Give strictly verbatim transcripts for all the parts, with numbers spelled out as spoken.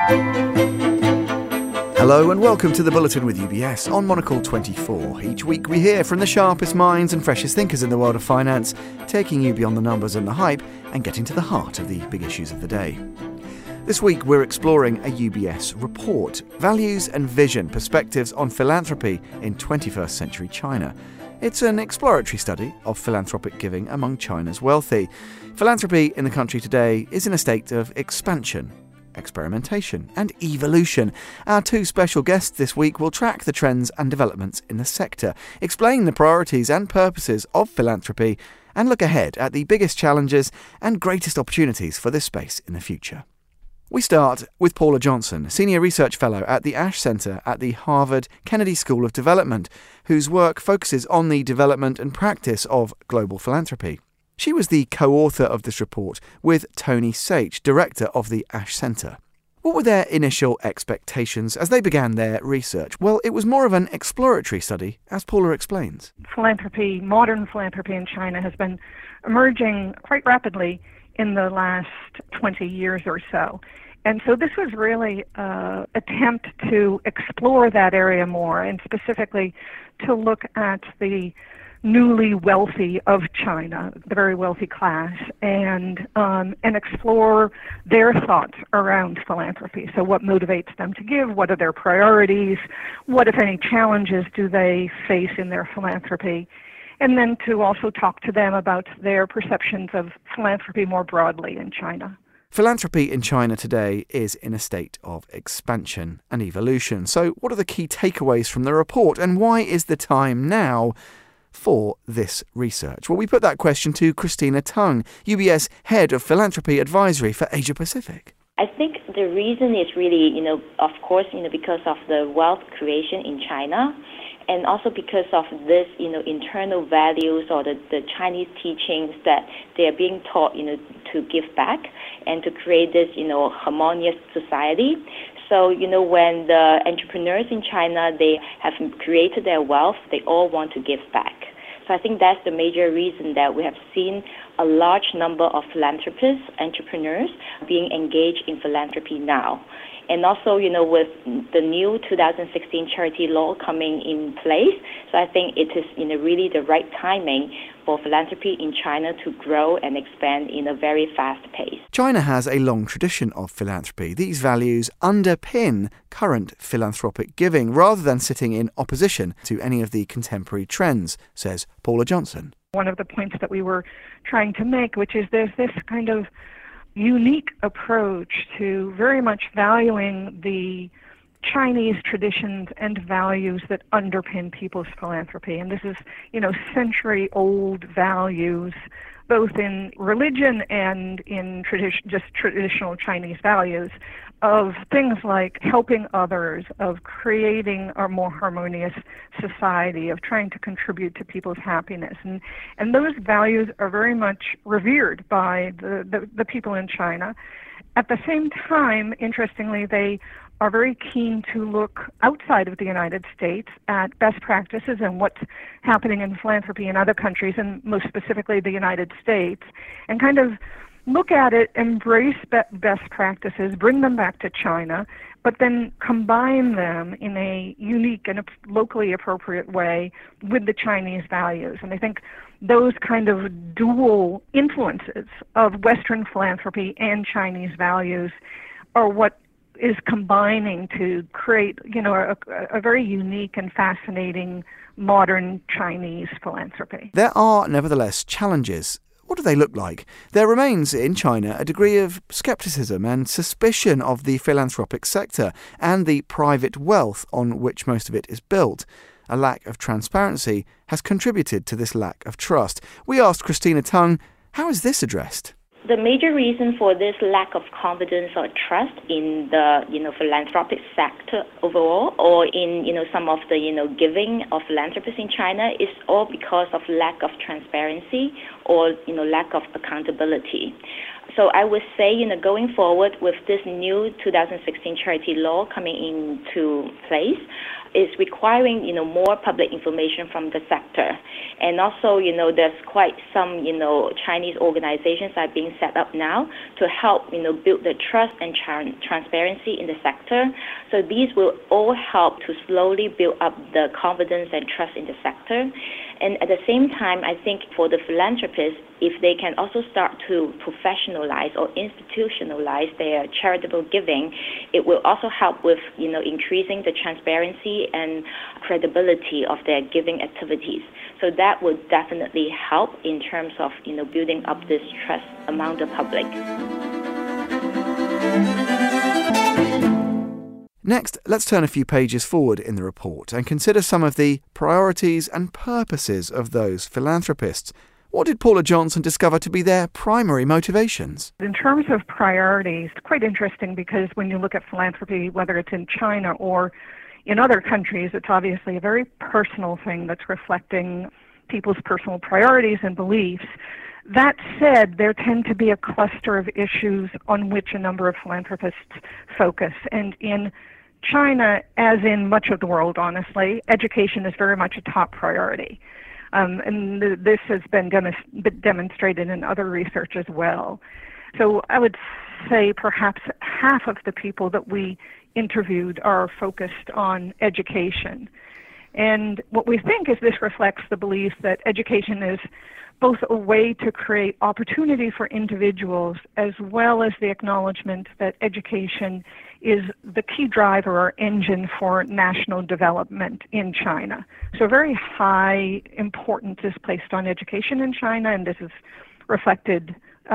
Hello and welcome to the Bulletin with U B S on Monocle twenty-four. Each week we hear from the sharpest minds and freshest thinkers in the world of finance, taking you beyond the numbers and the hype and getting to the heart of the big issues of the day. This week we're exploring a U B S report, Values and Vision, Perspectives on Philanthropy in twenty-first Century China. It's an exploratory study of philanthropic giving among China's wealthy. Philanthropy in the country today is in a state of expansion, experimentation and evolution. Our two special guests this week will track the trends and developments in the sector, explain the priorities and purposes of philanthropy, and look ahead at the biggest challenges and greatest opportunities for this space in the future. We start with Paula Johnson, Senior Research Fellow at the Ash Center at the Harvard Kennedy School of Development, whose work focuses on the development and practice of global philanthropy. She was the co-author of this report with Tony Sach, Director of the Ash Center. What were their initial expectations as they began their research? Well, it was more of an exploratory study, as Paula explains. Philanthropy, modern philanthropy in China has been emerging quite rapidly in the last twenty years or so. And so this was really an attempt to explore that area more, and specifically to look at the newly wealthy of China, the very wealthy class, and um, and explore their thoughts around philanthropy. So what motivates them to give? What are their priorities? What, if any, challenges do they face in their philanthropy? And then to also talk to them about their perceptions of philanthropy more broadly in China. Philanthropy in China today is in a state of expansion and evolution. So what are the key takeaways from the report, and why is the time now for this research? Well, we put that question to Christina Tung, U B S Head of Philanthropy Advisory for Asia Pacific. I think the reason is really, you know, of course, you know, because of the wealth creation in China, and also because of this, you know, internal values or the, the Chinese teachings that they are being taught, you know, to give back and to create this, you know, harmonious society. So, you know, when the entrepreneurs in China, they have created their wealth, they all want to give back. So I think that's the major reason that we have seen a large number of philanthropists, entrepreneurs being engaged in philanthropy now. And also, you know, with the new two thousand sixteen charity law coming in place, so I think it is, you know, really the right timing for philanthropy in China to grow and expand in a very fast pace. China has a long tradition of philanthropy. These values underpin current philanthropic giving rather than sitting in opposition to any of the contemporary trends, says Paula Johnson. One of the points that we were trying to make, which is there's this kind of unique approach to very much valuing the Chinese traditions and values that underpin people's philanthropy. And this is, you know, century-old values, both in religion and in tradition, just traditional Chinese values, of things like helping others, of creating a more harmonious society, of trying to contribute to people's happiness. And and those values are very much revered by the, the, the people in China. At the same time, interestingly, they are very keen to look outside of the United States at best practices and what's happening in philanthropy in other countries, and most specifically the United States, and kind of look at it, embrace best practices, bring them back to China, but then combine them in a unique and locally appropriate way with the Chinese values. And I think those kind of dual influences of Western philanthropy and Chinese values are what is combining to create, you know, a, a very unique and fascinating modern Chinese philanthropy. There are nevertheless challenges. What do they look like? There remains in China a degree of scepticism and suspicion of the philanthropic sector and the private wealth on which most of it is built. A lack of transparency has contributed to this lack of trust. We asked Christina Tung, how is this addressed? The major reason for this lack of confidence or trust in the, you know, philanthropic sector overall, or in, you know, some of the, you know, giving of philanthropists in China is all because of lack of transparency or, you know, lack of accountability. So I would say, you know, going forward with this new two thousand sixteen charity law coming into place, is requiring, you know, more public information from the sector. And also, you know, there's quite some, you know, Chinese organizations that are being set up now to help, you know, build the trust and tra- transparency in the sector. So these will all help to slowly build up the confidence and trust in the sector. And at the same time, I think for the philanthropists, if they can also start to professionalize or institutionalize their charitable giving, it will also help with, you know, increasing the transparency and credibility of their giving activities. So that would definitely help in terms of, you know, building up this trust among the public. Next, let's turn a few pages forward in the report and consider some of the priorities and purposes of those philanthropists. What did Paula Johnson discover to be their primary motivations? In terms of priorities, it's quite interesting because when you look at philanthropy, whether it's in China or in other countries, it's obviously a very personal thing that's reflecting people's personal priorities and beliefs. That said, there tend to be a cluster of issues on which a number of philanthropists focus. And in China, as in much of the world, honestly, education is very much a top priority. Um, and th- this has been dem- demonstrated in other research as well. So I would say perhaps half of the people that we interviewed are focused on education. And what we think is this reflects the belief that education is both a way to create opportunity for individuals as well as the acknowledgement that education is the key driver or engine for national development in China. So very high importance is placed on education in China, and this is reflected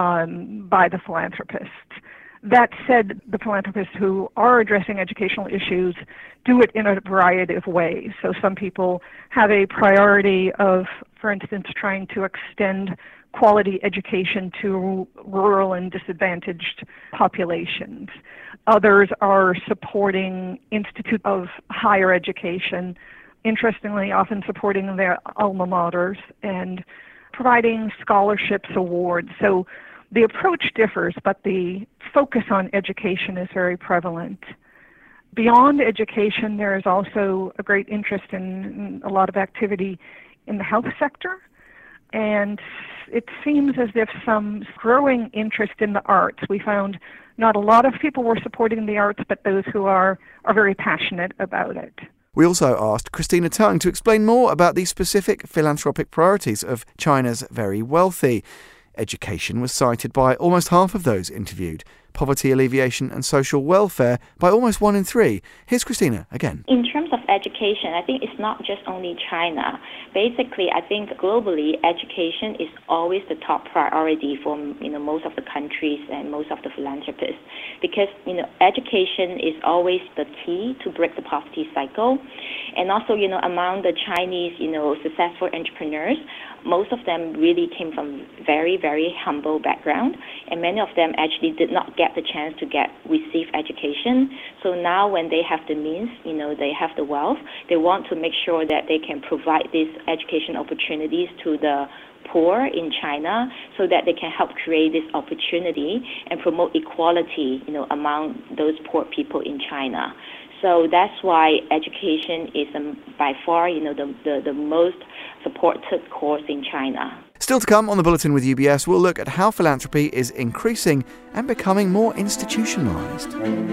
um, by the philanthropists. That said, the philanthropists who are addressing educational issues do it in a variety of ways. So some people have a priority of, for instance, trying to extend quality education to rural and disadvantaged populations. Others are supporting institutes of higher education, interestingly, often supporting their alma maters and providing scholarships, awards. So the approach differs, but the focus on education is very prevalent. Beyond education, there is also a great interest in a lot of activity in the health sector, and it seems as if some growing interest in the arts. We found not a lot of people were supporting the arts, but those who are, are very passionate about it. We also asked Christina Tung to explain more about the specific philanthropic priorities of China's very wealthy. Education was cited by almost half of those interviewed. Poverty alleviation and social welfare by almost one in three. Here's Christina again. In terms of education, I think it's not just only China. Basically, I think globally, education is always the top priority for, you know, most of the countries and most of the philanthropists, because, you know, education is always the key to break the poverty cycle. And also, you know, among the Chinese, you know, successful entrepreneurs, most of them really came from very, very humble background, and many of them actually did not get the chance to get receive education. So now when they have the means, you know, they have the wealth, they want to make sure that they can provide these education opportunities to the poor in China so that they can help create this opportunity and promote equality, you know, among those poor people in China. So that's why education is um, by far, you know, the, the, the most supported course in China. Still to come on the Bulletin with U B S, we'll look at how philanthropy is increasing and becoming more institutionalised.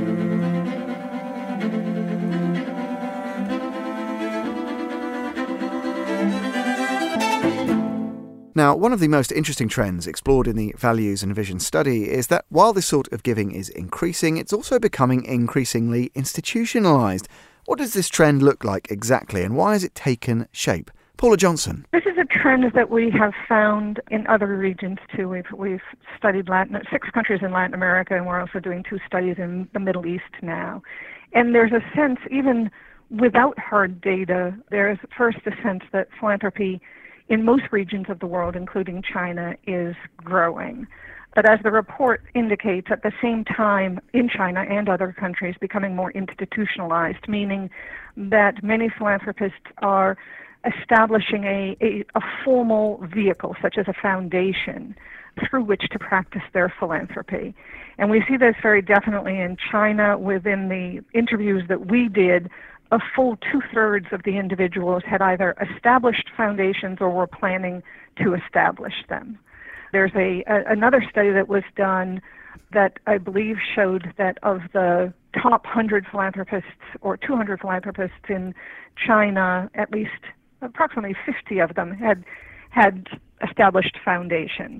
Now, one of the most interesting trends explored in the Values and Vision study is that while this sort of giving is increasing, it's also becoming increasingly institutionalised. What does this trend look like exactly, and why has it taken shape? Paula Johnson. This is a trend that we have found in other regions too. We've, we've studied Latin, six countries in Latin America, and we're also doing two studies in the Middle East now. And there's a sense, even without hard data, there's first a sense that philanthropy in most regions of the world, including China, is growing. But as the report indicates, at the same time, in China and other countries, becoming more institutionalized, meaning that many philanthropists are establishing a, a, a formal vehicle, such as a foundation, through which to practice their philanthropy. And we see this very definitely in China. Within the interviews that we did, a full two-thirds of the individuals had either established foundations or were planning to establish them. There's a, a another study that was done that I believe showed that of the top one hundred philanthropists or two hundred philanthropists in China, at least approximately fifty of them had had established foundations.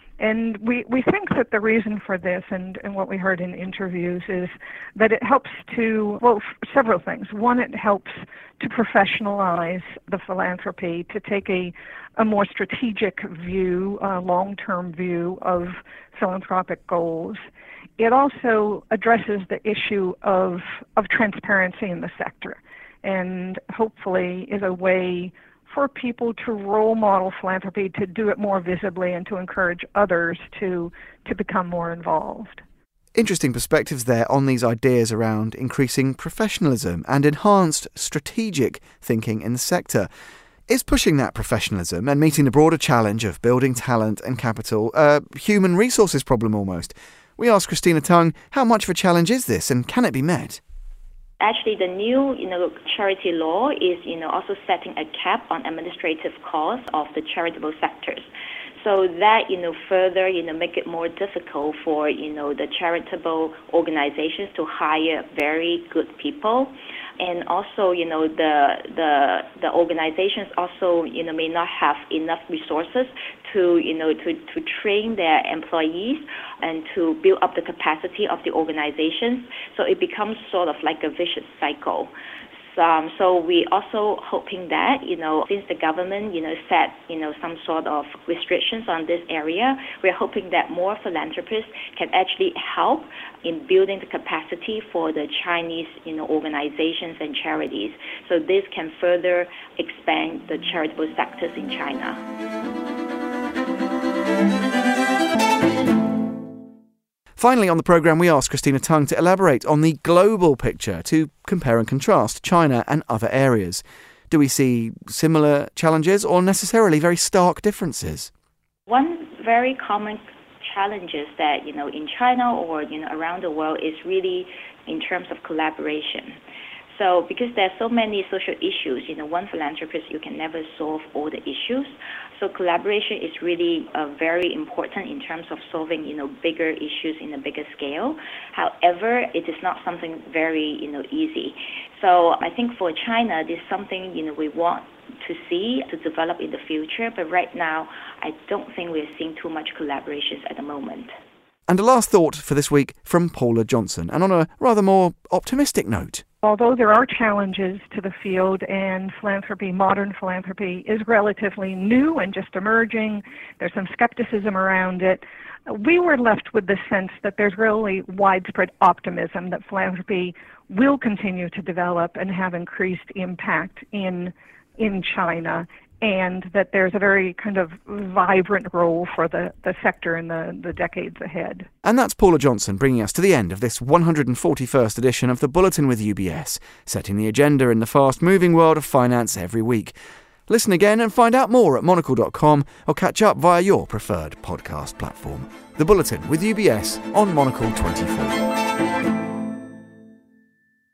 And we, we think that the reason for this, and, and what we heard in interviews, is that it helps to, well, f- several things. One, it helps to professionalize the philanthropy, to take a, a more strategic view, a long-term view of philanthropic goals. It also addresses the issue of, of transparency in the sector, and hopefully is a way for people to role model philanthropy, to do it more visibly, and to encourage others to to become more involved. Interesting perspectives there on these ideas around increasing professionalism and enhanced strategic thinking in the sector. Is pushing that professionalism and meeting the broader challenge of building talent and capital a human resources problem almost? We asked Christina Tung, how much of a challenge is this, and can it be met? Actually, the new, you know, charity law is, you know, also setting a cap on administrative costs of the charitable sectors. So that, you know, further, you know, make it more difficult for, you know, the charitable organizations to hire very good people. And also, you know, the the the organizations also, you know, may not have enough resources to, you know, to, to train their employees and to build up the capacity of the organizations. So it becomes sort of like a vicious cycle. Um, so we also hoping that, you know, since the government, you know, set, you know, some sort of restrictions on this area, we're hoping that more philanthropists can actually help in building the capacity for the Chinese, you know, organizations and charities. So this can further expand the charitable sectors in China. Finally on the programme, we asked Christina Tung to elaborate on the global picture, to compare and contrast China and other areas. Do we see similar challenges or necessarily very stark differences? One very common challenge is that, you know, in China or, you know, around the world is really in terms of collaboration. So because there are so many social issues, you know, one philanthropist, you can never solve all the issues. So collaboration is really uh, very important in terms of solving, you know, bigger issues in a bigger scale. However, it is not something very, you know, easy. So I think for China, this is something, you know, we want to see to develop in the future. But right now, I don't think we're seeing too much collaborations at the moment. And a last thought for this week from Paula Johnson, and on a rather more optimistic note. Although there are challenges to the field, and philanthropy, modern philanthropy, is relatively new and just emerging, there's some skepticism around it, we were left with the sense that there's really widespread optimism that philanthropy will continue to develop and have increased impact in in China, and that there's a very kind of vibrant role for the, the sector in the, the decades ahead. And that's Paula Johnson bringing us to the end of this one hundred forty-first edition of the Bulletin with U B S, setting the agenda in the fast-moving world of finance every week. Listen again and find out more at monocle dot com or catch up via your preferred podcast platform. The Bulletin with U B S on Monocle twenty-four.